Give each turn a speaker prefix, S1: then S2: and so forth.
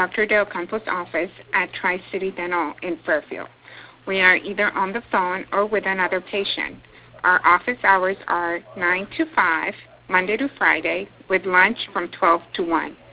S1: Dr. Del Campo's office at Tri-City Dental in Fairfield. We are either on the phone or with another patient. Our office hours are 9 to 5, Monday to Friday, with lunch from 12 to 1.